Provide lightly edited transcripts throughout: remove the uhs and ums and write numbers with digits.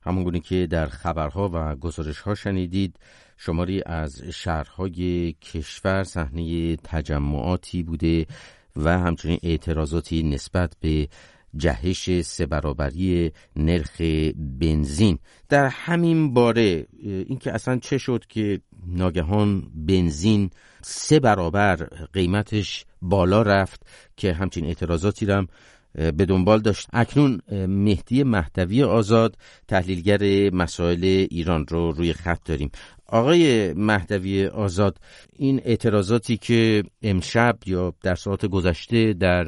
همونگونه که در خبرها و گزارش‌ها شنیدید، شماری از شهرهای کشور صحنه تجمعاتی بوده و همچنین اعتراضاتی نسبت به جهش 3 برابری نرخ بنزین. در همین باره اینکه اصلا چه شد که ناگهان بنزین 3 برابر قیمتش بالا رفت که همچین اعتراضاتی هم به دنبال داشت. اکنون مهدی مهدوی آزاد، تحلیلگر مسائل ایران رو روی خط داریم. آقای مهدوی آزاد، این اعتراضاتی که امشب یا در ساعات گذشته در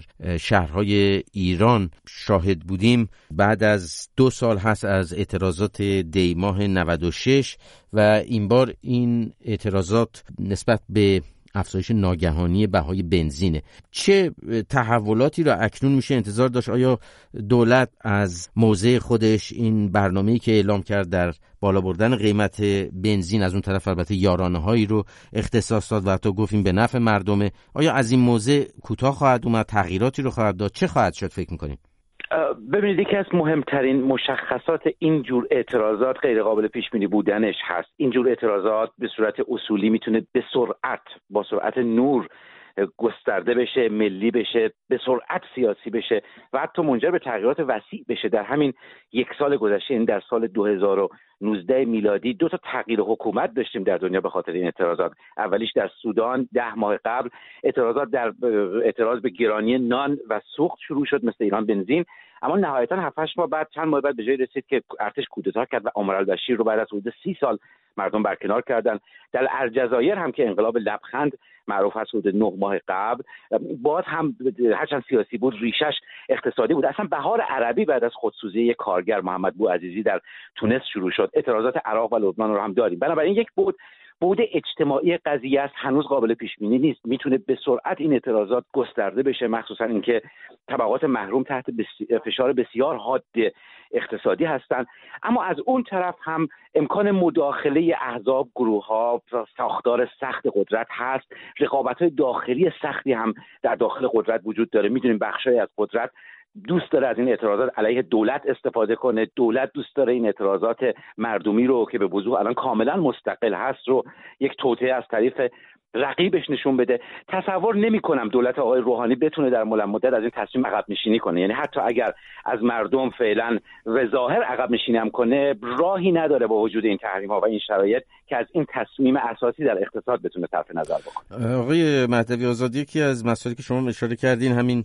شهرهای ایران شاهد بودیم بعد از 2 سال هست از اعتراضات دیماه 96 و این بار این اعتراضات نسبت به افزایش ناگهانی بهای بنزینه. چه تحولاتی را اکنون میشه انتظار داشت؟ آیا دولت از موضع خودش این برنامه‌ای که اعلام کرد در بالا بردن قیمت بنزین، از اون طرف البته یارانه‌هایی رو اختصاص داد و حتی گفتیم به نفع مردمه، آیا از این موضع کوتاه خواهد اومد؟ تغییراتی رو خواهد داد؟ چه خواهد شد فکر می‌کنید؟ ببینید، یکی از مهمترین مشخصات این جور اعتراضات غیر قابل پیش بینی بودنش هست. این جور اعتراضات به صورت اصولی میتونه به سرعت، با سرعت نور گسترده بشه، ملی بشه، به سرعت سیاسی بشه و حتی منجر به تغییرات وسیع بشه. در همین 1 سال گذشته، این در سال 2019 میلادی 2 تا تغییر حکومت داشتیم در دنیا به خاطر این اعتراضات. اولیش در سودان 10 ماه قبل اعتراضات در اعتراض به گرانی نان و سوخت شروع شد، مثل ایران بنزین، اما نهایتا 7-8 ماه بعد، چند ماه بعد به جای رسید که ارتش کودتا کرد و عمر البشیر رو بعد از حدود 30 سال مردم برکنار کردن. در الجزایر هم که انقلاب لبخند معروف است، حدود 9 ماه قبل، باز هم هرچند سیاسی بود ریشش اقتصادی بود. اصلا بهار عربی بعد از خودسوزی یک کارگر محمد بوعزیزی در تونس شروع شد. اعتراضات عراق و لبنان رو هم داریم. بنابراین یک بود اجتماعی قضیه است، هنوز قابل پیش بینی نیست. میتونه به سرعت این اعتراضات گسترده بشه، مخصوصا اینکه طبقات محروم تحت فشار بسیار حاد اقتصادی هستند. اما از اون طرف هم امکان مداخله احزاب، گروه‌ها، ساختار سخت قدرت هست. رقابت‌های داخلی سختی هم در داخل قدرت وجود داره. میدونیم بخشای از قدرت دوست داره از این اعتراضات علیه دولت استفاده کنه. دولت دوست داره این اعتراضات مردمی رو که به وضوح الان کاملا مستقل هست رو یک توطئه از طریق رقیبش نشون بده. تصور نمی کنم دولت آقای روحانی بتونه در مولد مدت از این تصمیم عقب نشینی کنه. یعنی حتی اگر از مردم فعلا و ظاهر عقب نشینی هم کنه، راهی نداره با وجود این تحریم ها و این شرایط که از این تصمیم اساسی در اقتصاد بتونه صرف نظر بکنه. آقای مهدوی آزاد، یکی از مسائلی که شما اشاره کردین همین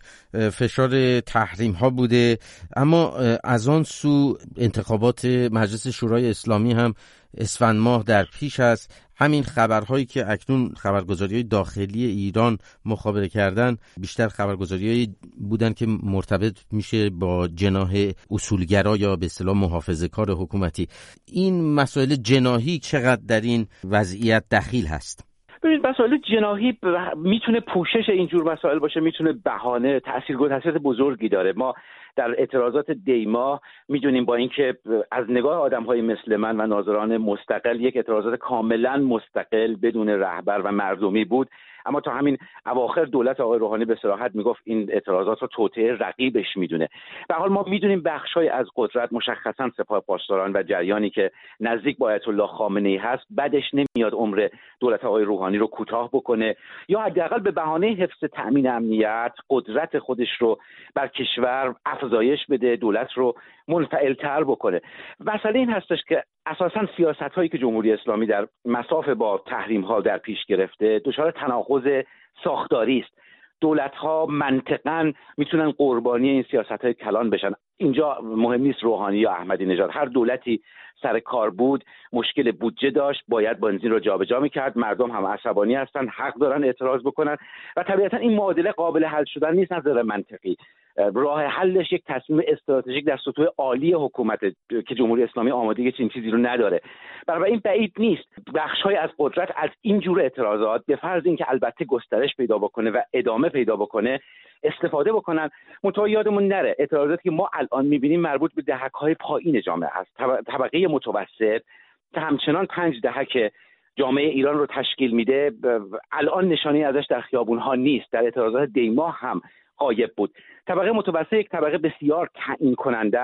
فشار تحریم ها بوده، اما از آن سو انتخابات مجلس شورای اسلامی هم اسفند ماه در پیش است. همین خبرهایی که اکنون خبرگزاری‌های داخلی ایران مخابره کردن بیشتر خبرگزاری‌هایی بودن که مرتبط میشه با جناح اصولگرا یا به اصطلاح محافظه‌کار حکومتی. این مسائل جناحی چقدر در این وضعیت دخیل هست؟ ببینید، مسائل جناحی میتونه پوشش اینجور مسائل باشه، میتونه بهانه، تاثیرات بزرگی داره. ما در اعتراضات دیماه میدونیم با اینکه از نگاه آدم‌های مثل من و ناظران مستقل یک اعتراضات کاملا مستقل بدون رهبر و مردمی بود، اما تا همین اواخر دولت آقای روحانی به صراحت میگفت این اعتراضات رو توطئه رقیبش میدونه. به هر حال ما میدونیم بخشای از قدرت، مشخصا سپاه پاسداران و جریانی که نزدیک با آیت الله خامنه‌ای هست، بدش نمیاد عمر دولت آقای روحانی رو کوتاه بکنه یا حداقل به بهانه حفظ تأمین امنیت قدرت خودش رو بر کشور افزایش بده، دولت رو منفعل‌تر بکنه. مسئله این هستش که اساساً سیاست‌هایی که جمهوری اسلامی در مصاف با تحریم‌ها در پیش گرفته دچار تناقض ساختاری است. دولت‌ها منطقاً میتونن قربانی این سیاست‌های کلان بشن. اینجا مهم نیست روحانی یا احمدی نژاد، هر دولتی سر کار بود مشکل بودجه داشت، باید بنزین رو جابجا می‌کرد، مردم هم عصبانی هستن، حق دارن اعتراض بکنن و طبیعتاً این معادله قابل حل شدن نیست نظر منطقی. راه حلش یک تصمیم استراتژیک در سطوح عالی حکومت که جمهوری اسلامی آمادگی چنین چیزی رو نداره. برای این بعید نیست بخش‌های از قدرت از این جور اعتراضات به فرض اینکه البته گسترش پیدا بکنه و ادامه پیدا بکنه استفاده بکنن. منتها یادمون نره اعتراضاتی که ما الان می‌بینیم مربوط به دهک‌های پایین جامعه است. طبقه متوسط که همچنان 5 دهک جامعه ایران رو تشکیل میده الان نشانی ازش در خیابون‌ها نیست. در اعتراضات دیماه هم غایب بود. طبقه متوسط یک طبقه بسیار تعیین کننده است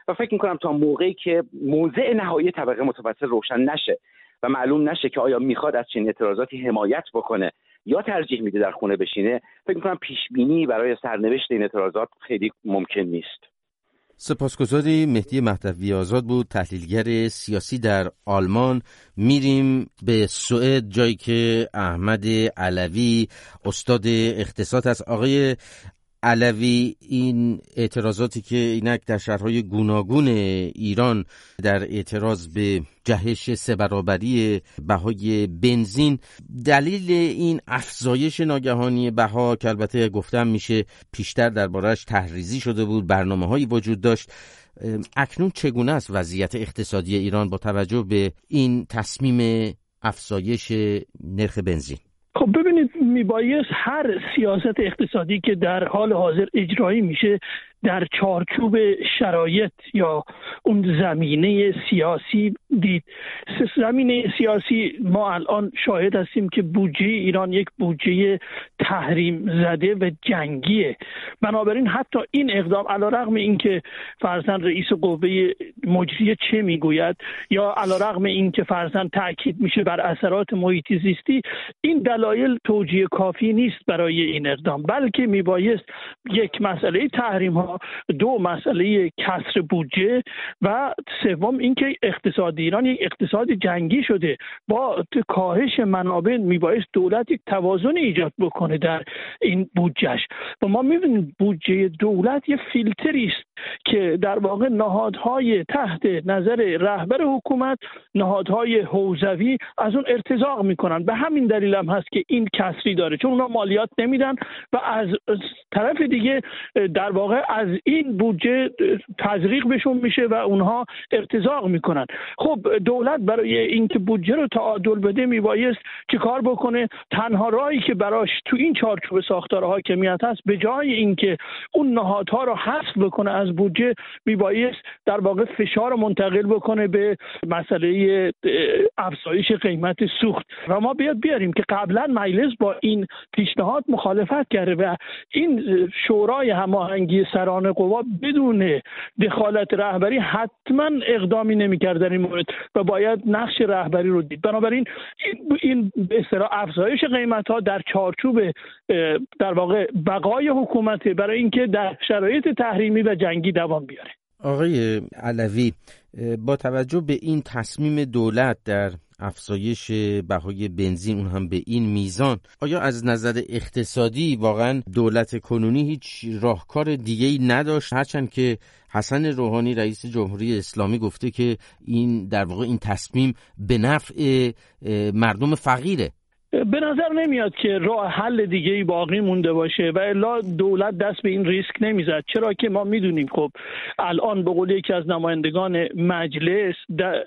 و فکر میکنم تا موقعی که موضع نهایی طبقه متوسط روشن نشه و معلوم نشه که آیا میخواد از چنین اعتراضاتی حمایت بکنه یا ترجیح میده در خونه بشینه، فکر میکنم پیش بینی برای سرنوشت این اعتراضات خیلی ممکن نیست. سپاسگزاری. مهدی مهدوی آزاد بود، تحلیلگر سیاسی در آلمان. میریم به سوئد، جایی که احمد علوی استاد اقتصاد است. آقای علوی، این اعتراضاتی که اینک در شهرهای گوناگون ایران در اعتراض به جهش 3 برابری بهای بنزین، دلیل این افزایش ناگهانی بها که البته گفتم میشه پیشتر درباره‌اش تحریزی شده بود، برنامه‌هایی وجود داشت، اکنون چگونه است وضعیت اقتصادی ایران با توجه به این تصمیم افزایش نرخ بنزین؟ خب ببینید، میبایست هر سیاست اقتصادی که در حال حاضر اجرایی میشه در چارچوب شرایط یا اون زمینه سیاسی دید. زمینه سیاسی، ما الان شاهد هستیم که بودجه ایران یک بودجه تحریم زده و جنگیه. بنابراین حتی این اقدام علیرغم اینکه فرضاً رئیس قوه مجریه چه میگوید یا علیرغم اینکه فرضاً تاکید میشه بر اثرات محیط زیستی، این دلایل توجیه کافی نیست برای این اقدام، بلکه میبایست یک مسئله تحریم ها، 2 مسئله کسر بودجه و 3 اینکه اقتصاد ایران یک اقتصاد جنگی شده. با کاهش منابع میبایست دولت یک توازن ایجاد بکنه در این بودجهش و ما میبینیم بودجه دولت یک فیلتری است که در واقع نهادهای تحت نظر رهبر حکومت، نهادهای حوزوی از اون ارتزاق میکنن. به همین دلیل هم هست که این کسری داره، چون اونا مالیات نمیدن و از طرف دیگه در واقع از این بودجه تزریق بهشون میشه و اونها ارتزاق میکنن. خب دولت برای اینکه بودجه رو تعادل بده میبایست چه کار بکنه؟ تنها راهی که براش تو این چارچوب ساختار حاکمیت هست، به جای اینکه اون نهادها رو حذف بکنه از بودجه، میبایست در واقع فشار رو منتقل بکنه به مسئله افزایش قیمت سوخت. و ما بیاریم که قبلا مجلس با این پیشنهاد مخالفت کرده و این شورای هماهنگی سران قوا بدون دخالت رهبری حتما اقدامی نمی‌کرد در این مورد و باید نقش رهبری رو دید. بنابراین این به اصطلاح افزایش قیمت‌ها در چارچوب در واقع بقای حکومت برای اینکه در شرایط تحریمی و جنگی دوام بیاره. آقای علوی، با توجه به این تصمیم دولت در افزایش بهای بنزین، اون هم به این میزان، آیا از نظر اقتصادی واقعا دولت کنونی هیچ راهکار دیگه‌ای نداشت؟ هرچند که حسن روحانی رئیس جمهوری اسلامی گفته که این در واقع این تصمیم به نفع مردم فقیره. به نظر نمیاد که راه حل دیگه‌ای باقی مونده باشه و الا دولت دست به این ریسک نمیزد، چرا که ما میدونیم خب الان به قول یکی از نمایندگان مجلس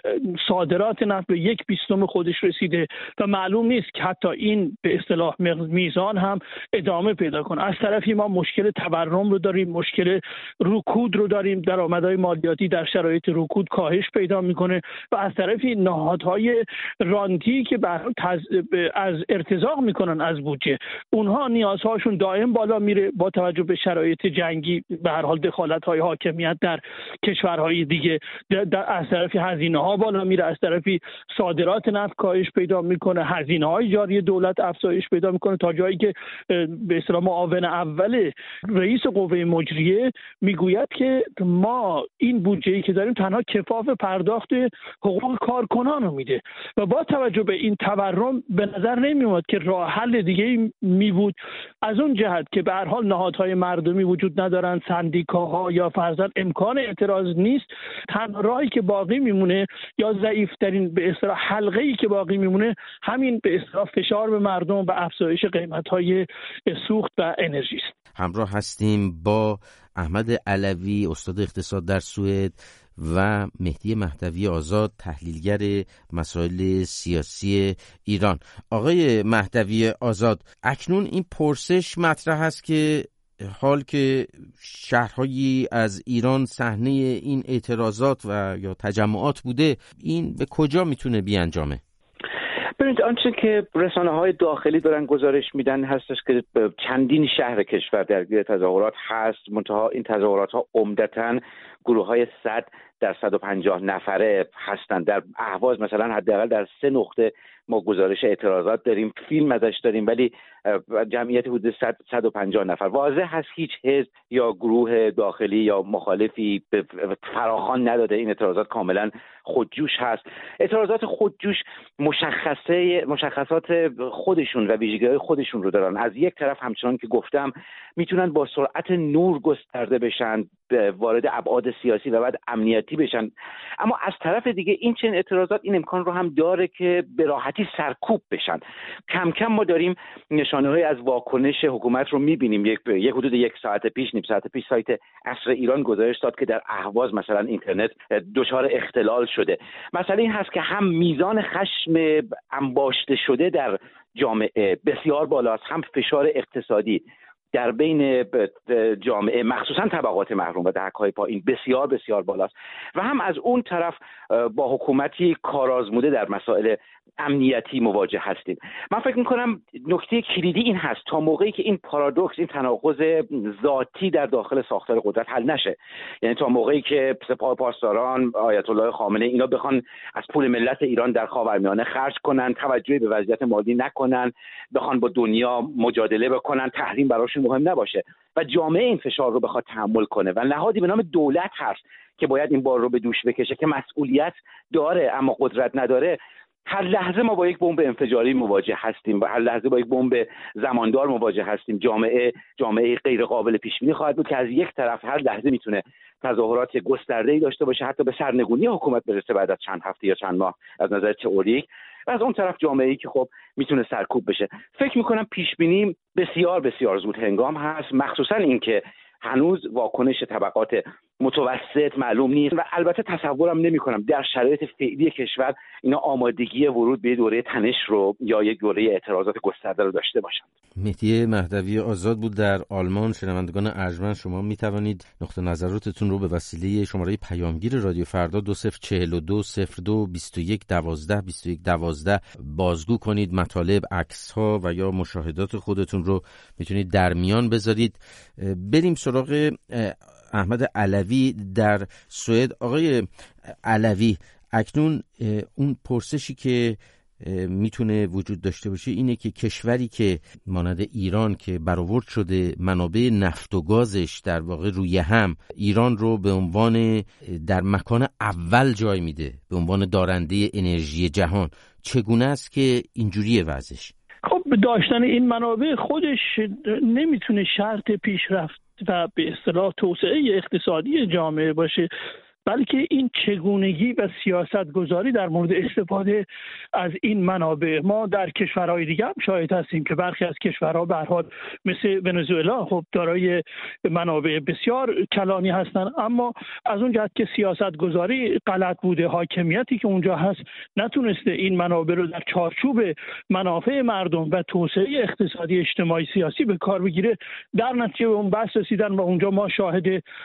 صادرات نفت به 1/20 خودش رسیده و معلوم نیست که حتی این به اصطلاح میزان هم ادامه پیدا کنه. از طرفی ما مشکل تورم رو داریم، مشکل رکود رو داریم، درآمدهای مالیاتی در شرایط رکود کاهش پیدا میکنه و از طرفی نهادهای رانتی که از ارتزاق میکنن از بودجه، اونها نیازهاشون دائم بالا میره با توجه به شرایط جنگی، به هر حال دخالت‌های حاکمیت در کشورهای دیگه. از طرفی هزینه‌ها بالا میره، از طرفی صادرات نفت کاهش پیدا میکنه، هزینه‌های جاری دولت افزایش پیدا میکنه تا جایی که به اصطلاح معاون اول رئیس قوه مجریه میگوید که ما این بودجه‌ای که داریم تنها کفاف پرداخت حقوق کارکنان رو میده و با توجه به این تورم به نظر نمی‌اومد که راه حل دیگه‌ای می بود، از اون جهت که به هر حال نهادهای مردمی وجود ندارن، سندیکاها یا فرضاً امکان اعتراض نیست. تنها راهی که باقی میمونه یا ضعیف‌ترین به اصطلاح حلقه‌ای که باقی میمونه همین به اصطلاح فشار به مردم و افزایش قیمت‌های سوخت و انرژی است. همراه هستیم با احمد علوی استاد اقتصاد در سوئد و مهدی مهدوی آزاد تحلیلگر مسائل سیاسی ایران. آقای مهدوی آزاد، اکنون این پرسش مطرح است که حال که شهرهایی از ایران صحنه این اعتراضات و یا تجمعات بوده، این به کجا میتونه بیانجامه؟ ببینید، آنچه که رسانه‌های داخلی دارن گزارش میدن هستش که چندین شهر کشور درگیر تظاهرات هست، منتها این تظاهرات‌ها عمدتاً گروه‌های 100 در 150 نفره هستند. در اهواز مثلا حداقل در 3 نقطه ما گزارش اعتراضات داریم، فیلم ازش داریم، ولی جمعیت حدود 150 نفر. واضح هست هیچ حزب یا گروه داخلی یا مخالفی فراخوان نداده. این اعتراضات کاملا خودجوش هست. اعتراضات خودجوش مشخصات خودشون و ویژگی‌های خودشون رو دارن. از یک طرف همچنان که گفتم میتونن با سرعت نور گسترده بشن، وارد ابعاد سیاسی و بعد امنیتی بشن، اما از طرف دیگه این چنین اعتراضات این امکان رو هم داره که به راحتی سرکوب بشن. کم کم ما داریم نشانه‌های از واکنش حکومت رو می‌بینیم. یک حدود نیم ساعت پیش سایت عصر ایران گزارش داد که در اهواز مثلا اینترنت دچار اختلال شده. مسئله این هست که هم میزان خشم انباشته شده در جامعه بسیار بالاست، هم فشار اقتصادی در بین جامعه مخصوصا طبقات محروم و دهک‌های پایین بسیار بسیار بالاست و هم از اون طرف با حکومتی کارآزموده در مسائل امنیتی مواجه هستیم. من فکر می‌کنم نکته کلیدی این هست تا موقعی که این پارادوکس، این تناقض ذاتی در داخل ساختار قدرت حل نشه، یعنی تا موقعی که سپاه پاسداران، آیت الله خامنه‌ای اینا بخوان از پول ملت ایران در خاورمیانه خرج کنن، توجهی به وضعیت مالی نکنن، بخوان با دنیا مجادله بکنن، تحریم براشون مهم نباشه و جامعه این فشار رو بخواد تحمل کنه و نهادی به نام دولت هست که باید این بار رو به دوش بکشه که مسئولیت داره اما قدرت نداره، هر لحظه ما با یک بمب انفجاری مواجه هستیم و هر لحظه با یک بمب زماندار مواجه هستیم. جامعه غیر قابل پیش بینی خواهد بود که از یک طرف هر لحظه میتونه تظاهرات گسترده‌ای داشته باشه، حتی به سرنگونی حکومت برسه بعد از چند هفته یا چند ماه از نظر تئوریک، و از اون طرف جامعه‌ای که خب میتونه سرکوب بشه. فکر میکنم پیش بینی بسیار بسیار زود هنگام هست، مخصوصا اینکه هنوز واکنش طبقات متوسط معلوم نیست و البته تصورم نمی‌کنم در شرایط فعلی کشور اینا آمادگی ورود به دوره تنش رو یا یک دوره اعتراضات گسترده رو داشته باشند. مهدی مهدوی آزاد بود در آلمان. شنوندگان ارجمند، شما می‌توانید نقطه نظراتتون رو به وسیله شماره پیامگیر رادیو فردا 2042 02 21 12 21 12 بازگو کنید. مطالب، عکس‌ها و یا مشاهدات خودتون رو میتونید در میان بذارید. بریم سراغ احمد علوی در سوئد. آقای علوی، اکنون اون پرسشی که میتونه وجود داشته باشه اینه که کشوری که مانند ایران که برآورد شده منابع نفت و گازش در واقع روی هم، ایران رو به عنوان در مکان اول جای میده، به عنوان دارنده انرژی جهان، چگونه است که اینجوریه وضعش؟ خب داشتن این منابع خودش نمیتونه شرط پیشرفت و به اصطلاح توسعه اقتصادی جامعه باشه، بلکه این چگونگی و سیاست گذاری در مورد استفاده از این منابع. ما در کشورهای دیگه هم شاهد هستیم که برخی از کشورها به هر حال مثل ونزوئلا خب دارای منابع بسیار کلانی هستند، اما از اون جهت که سیاست گذاری غلط بوده، حاکمیتی که اونجا هست نتونسته این منابع رو در چارچوب منافع مردم و توسعه اقتصادی اجتماعی سیاسی به کار بگیره، در نتیجه به اون بحث رسیدن و اونجا ما شاهد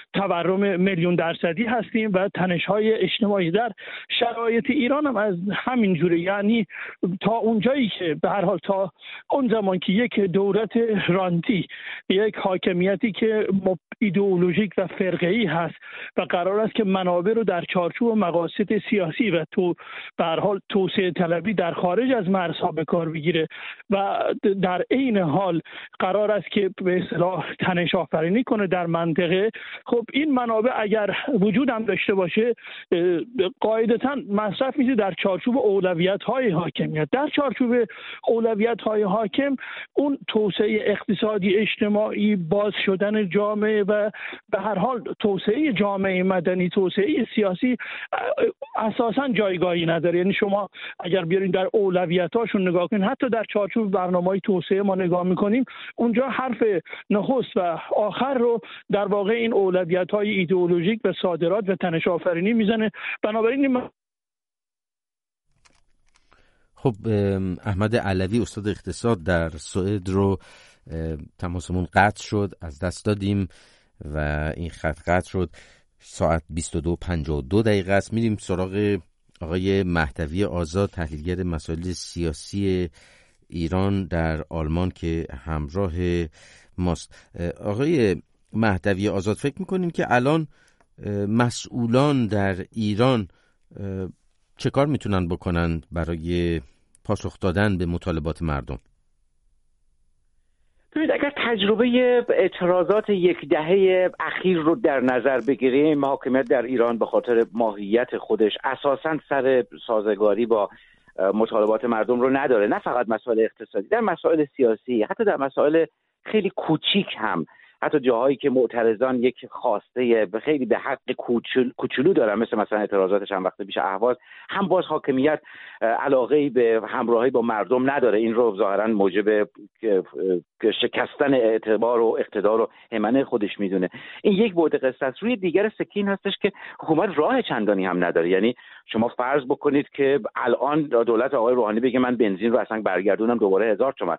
تورم میلیون درصدی هستیم و تنش‌های اجتماعی. در شرایط ایران هم از همین جوره، یعنی تا اونجایی که به هر حال تا اون زمان که یک دولت رانتی، یک حاکمیتی که ایدئولوژیک و فرقه‌ای هست و قرار است که منابع رو در چارچوب مقاصد سیاسی و به هر حال توسعه طلبی در خارج از مرزها به کار بگیره و در عین حال قرار است که به اصطلاح تنش آفرینی کنه در منطقه، خب این منابع اگر وجود هم داشته باشه قاعدتاً مصرف میشه در چارچوب اولویت‌های حاکمیت. در چارچوب اولویت‌های حاکم اون توسعه اقتصادی اجتماعی، باز شدن جامعه و به هر حال توسعه جامعه مدنی، توسعه سیاسی اساساً جایگاهی نداره. یعنی شما اگر بیارین در اولویت‌هاشون نگاه کنین، حتی در چارچوب برنامه‌های توسعه ما نگاه می‌کنیم، اونجا حرف نخست و آخر رو در واقع این اولویت‌های ایدئولوژیک و صادرات و تنش آفرینی میزنه. بنابراین خب احمد علوی استاد اقتصاد در سوئد رو تماسمون قطع شد، از دست دادیم و این خط قطع شد. ساعت 22:52 است. میریم سراغ آقای مهدوی آزاد، تحلیلگر مسائل سیاسی ایران در آلمان که همراه ماست. آقای مهدوی آزاد، فکر میکنیم که الان مسئولان در ایران چه کار میتونن بکنن برای پاسخ دادن به مطالبات مردم؟ ببینید، اگر تجربه اعتراضات یک دهه اخیر رو در نظر بگیریم، حاکمیت در ایران به خاطر ماهیت خودش اساساً سر سازگاری با مطالبات مردم رو نداره. نه فقط مسائل اقتصادی، در مسائل سیاسی، حتی در مسائل خیلی کوچیک هم، حتی جاهایی که معترضان یک خواسته خیلی به حق کوچولو دارن، مثلا اعتراضات چند وقت پیش اهواز، هم باز حاکمیت علاقه‌ای به همراهی با مردم نداره. این رو ظاهرا موجب شکستن اعتبار و اقتدار و هیمنه خودش میدونه. این یک بعد قصه است. روی دیگر سکین هستش که حکومت راه چندانی هم نداره. یعنی شما فرض بکنید که الان دولت آقای روحانی بگه من بنزین رو اصلا برگردونم دوباره 1000 تومان.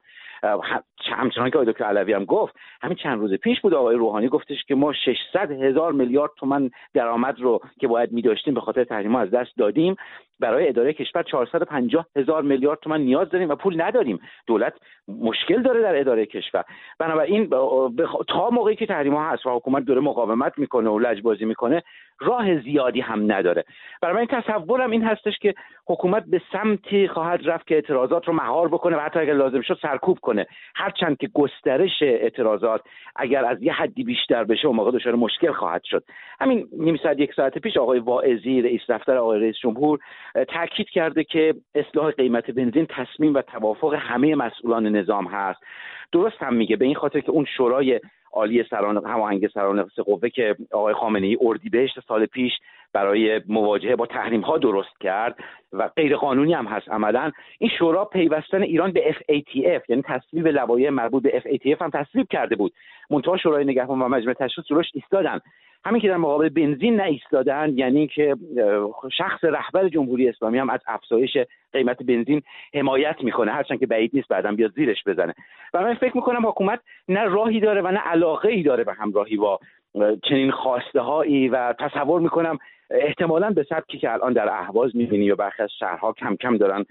همچنان که آقای دکتر علوی هم گفت، همین چند روز پیش بود آقای روحانی گفتش که ما 600,000 میلیارد تومان درآمد رو که باید می‌داشتیم به خاطر تحریم‌ها از دست دادیم. برای اداره کشور 450,000 میلیارد تومان نیاز داریم و پول نداریم. دولت مشکل داره در اداره کشور. بنابراین تا موقعی که تحریم‌ها هست و حکومت داره مقاومت میکنه و لجبازی میکنه، راه زیادی هم نداره. برای من تصورم این هستش که حکومت به سمتی خواهد رفت که اعتراضات رو مهار بکنه و حتی اگر لازم شد سرکوب کنه. هرچند که گسترش اعتراضات اگر از یه حدی بیشتر بشه اون موقع دچار مشکل خواهد شد. همین نیم ساعت یک ساعت پیش آقای واعظی رئیس دفتر آقای رئیس جمهور تاکید کرده که اصلاح قیمت بنزین تصمیم و توافق همه مسئولان نظام هست. درست هم میگه، به این خاطر که اون شورای عالی سران هماهنگ سران قوه که آقای خامنه‌ای اردیبهشت سال پیش برای مواجهه با تحریم‌ها درست کرد و غیر قانونی هم هست عملاً، این شورا پیوستن ایران به FATF یعنی تصویب لوایح مربوط به FATF هم تصویب کرده بود. منتها شورای نگهبان و مجمع تشخیص جلوش ایستادن. همین که در مقابل بنزین نایستادن یعنی که شخص رهبر جمهوری اسلامی هم از افزایش قیمت بنزین حمایت میکنه، هرچند که بعید نیست بعداً بیاد زیرش بزنه. و من فکر میکنم حکومت نه راهی داره و نه علاقه‌ای داره به همراهی با چنین خواسته هایی و تصور میکنم احتمالاً به سبکی که الان در اهواز میبینی و برخی از شهرها کم کم دارن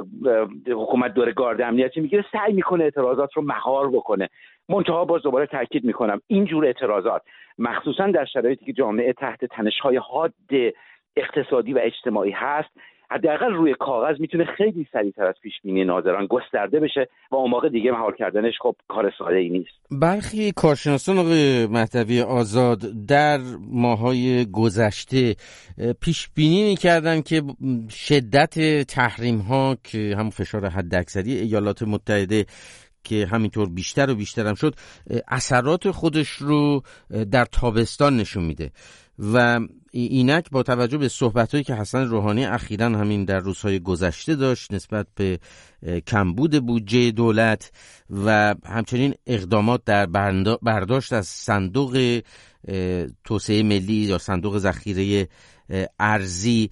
حکومت داره گارد امنیتی میگیره، سعی میکنه اعتراضات رو مهار بکنه. منتها باز دوباره تاکید میکنم این جور اعتراضات مخصوصا در شرایطی که جامعه تحت تنش‌های حاد اقتصادی و اجتماعی هست، حداقل روی کاغذ میتونه خیلی سریعتر از پیش بینی ناظران گسترده بشه و اون موقع دیگه مهار کردنش خب کار ساده‌ای نیست. برخی کارشناسان آقای مهدوی آزاد در ماهای گذشته پیش بینی می‌کردن که شدت تحریم‌ها که همون فشار حداکثری ایالات متحده که همینطور بیشتر و بیشتر هم شد، اثرات خودش رو در تابستان نشون میده و اینک با توجه به صحبت‌هایی که حسن روحانی اخیراً همین در روزهای گذشته داشت نسبت به کمبود بودجه دولت و همچنین اقدامات در برداشت از صندوق توسعه ملی یا صندوق ذخیره ارزی،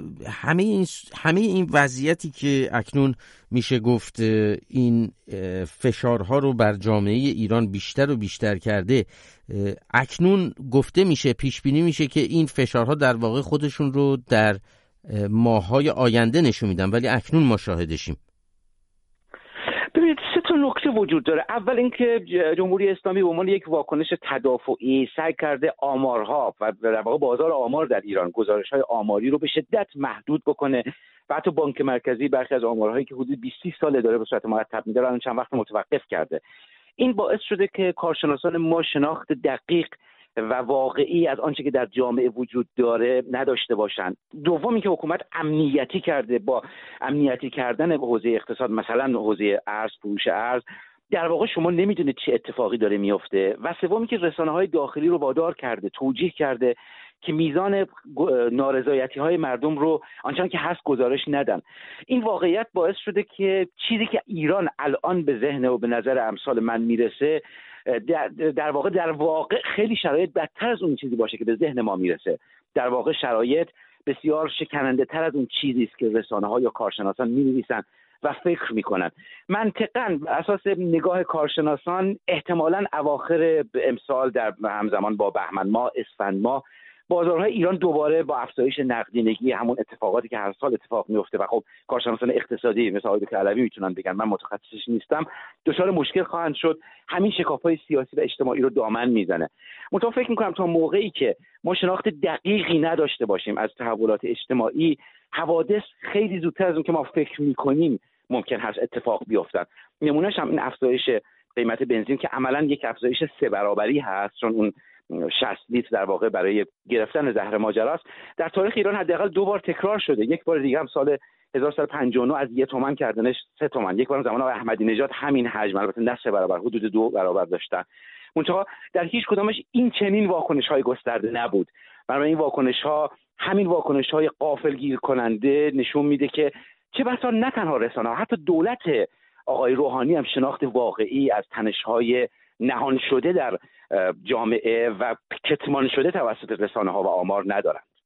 همه این وضعیتی که اکنون میشه گفت این فشارها رو بر جامعه ایران بیشتر و بیشتر کرده، اکنون گفته میشه، پیش بینی میشه که این فشارها در واقع خودشون رو در ماه‌های آینده نشون میدن، ولی اکنون ما شاهدشیم. ببینید، سه تا نکته وجود داره. اول اینکه جمهوری اسلامی به عنوان یک واکنش تدافعی سعی کرده آمارها و در واقع بازار آمار در ایران، گزارش‌های آماری رو به شدت محدود بکنه و حتی بانک مرکزی برخی از آمارهایی که حدود 20 ساله داره به صورت مرتب میده الان چند وقت متوقف کرده. این باعث شده که کارشناسان ما شناخت دقیق و واقعی از آنچه که در جامعه وجود داره نداشته باشند. دومی که حکومت امنیتی کرده، با امنیتی کردن حوزه اقتصاد، مثلا حوزه ارز، فروش ارز، در واقع شما نمیدونید چه اتفاقی داره میفته. و سومی که رسانه‌های داخلی رو وادار کرده، توجیه کرده که میزان نارضایتی‌های مردم رو آنچنان که هست گزارش ندن. این واقعیت باعث شده که چیزی که ایران الان به ذهن و به نظر امثال من میرسه در واقع خیلی شرایط بدتر از اون چیزی باشه که به ذهن ما میرسه. در واقع شرایط بسیار شکننده تر از اون چیزی است که رسانه‌ها یا کارشناسان می‌نویسن و فکر می‌کنن. منطقاً بر اساس نگاه کارشناسان احتمالاً اواخر امسال در همزمان با بهمن ماه، اسفند ماه بازارهای ایران دوباره با افزایش نقدینگی، همون اتفاقاتی که هر سال اتفاق میفته و خب کارشناسان اقتصادی مثل آقای دکتر علوی میتونن بگن، من متخصصش نیستم، دچار مشکل خواهند شد. همین شکاف‌های سیاسی و اجتماعی رو دامن میزنه. منتها فکر میکنم تا موقعی که ما شناخت دقیقی نداشته باشیم از تحولات اجتماعی، حوادث خیلی زودتر از اون که ما فکر میکنیم ممکن هست اتفاق بیفتن. نمونهش هم این افزایش قیمت بنزین که عملاً یک افزایش 3 برابری هست، چون اون 60 لیتر در واقع برای گرفتن زهر ماجراست. در تاریخ ایران حداقل 2 بار تکرار شده. یک بار دیگه هم سال 1959 از 1 تومان کردنش 3 تومان. یک بار زمان آقای احمدی نژاد همین حجم، البته نه 3 برابر، حدود 2 برابر داشتن. منتها در هیچ کدامش این چنین واکنش‌های گسترده نبود. برای این واکنش‌ها، همین واکنش‌های غافلگیر کننده نشون میده که چه بسا نه تنها رسانه‌ها، حتی دولت آقای روحانی هم شناخت واقعی از تنش‌های نهان شده در جامعه و کتمان شده توسط رسانه‌ها و آمار ندارند.